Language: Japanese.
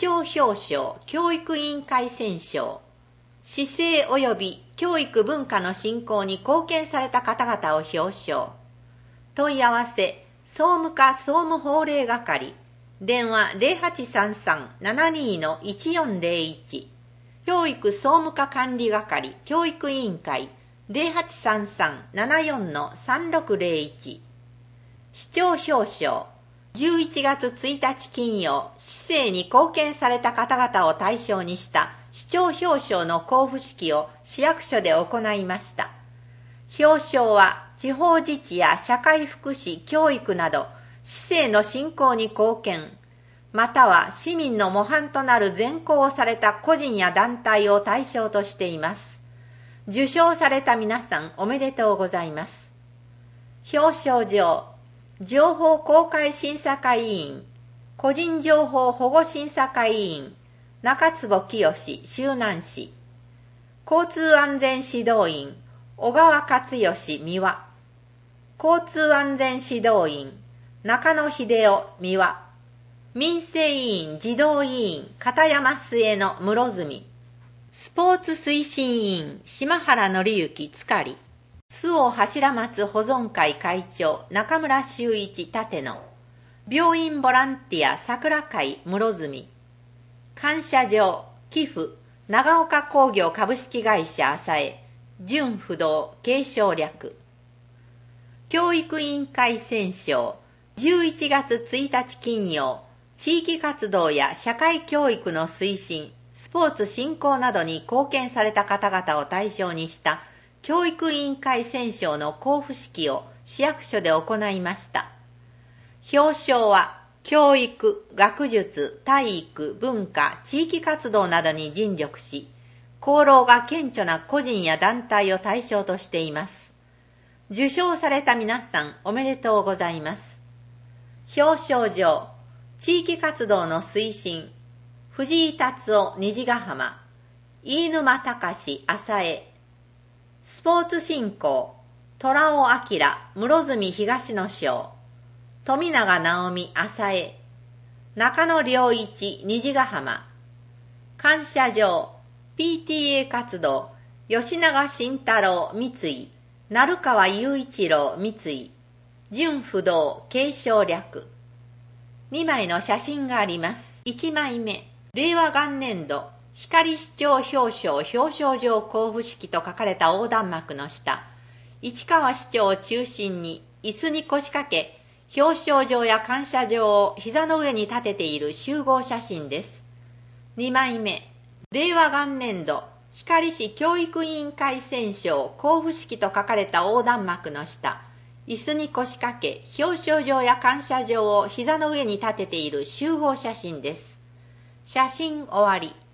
長表彰教育委員会選奨、市政及び教育文化の振興に貢献された方々を表彰。問い合わせ、総務課総務法令係、電話 0833-72-1401、教育総務課管理係教育委員会 0833-74-3601、市長表彰、11月1日金曜、市政に貢献された方々を対象にした市長表彰の交付式を市役所で行いました。表彰は地方自治や社会福祉、教育など市政の振興に貢献、または市民の模範となる善行をされた個人や団体を対象としています。受賞された皆さんおめでとうございます。表彰状、情報公開審査会委員、個人情報保護審査会委員、中坪清周南市、交通安全指導員、小川勝義三輪、交通安全指導員、中野秀夫三輪、民生委員児童委員、片山末の室住、スポーツ推進委員、島原紀之塚里、周防柱松保存会会長、中村修一立野、病院ボランティア桜会室住、感謝状、寄付、長岡工業株式会社浅江、純不動、継承略。教育委員会選奨、11月1日金曜、地域活動や社会教育の推進、スポーツ振興などに貢献された方々を対象にした教育委員会選奨の交付式を市役所で行いました。表彰は教育、学術、体育、文化、地域活動などに尽力し、功労が顕著な個人や団体を対象としています。受賞された皆さんおめでとうございます。表彰状、地域活動の推進、藤井達夫虹ヶ浜、飯沼隆浅江、スポーツ振興、虎尾明室住東野省、富永直美浅江、中野良一虹ヶ浜、感謝状、PTA 活動、吉永慎太郎三井、鳴川雄一郎三井、純不動継承略。2枚の写真があります。1枚目、令和元年度光市長表彰表彰状交付式と書かれた横断幕の下、市川市長を中心に椅子に腰掛け、表彰状や感謝状を膝の上に立てている集合写真です。2枚目、令和元年度光市教育委員会選奨交付式と書かれた横断幕の下、椅子に腰掛け、表彰状や感謝状を膝の上に立てている集合写真です。写真終わり。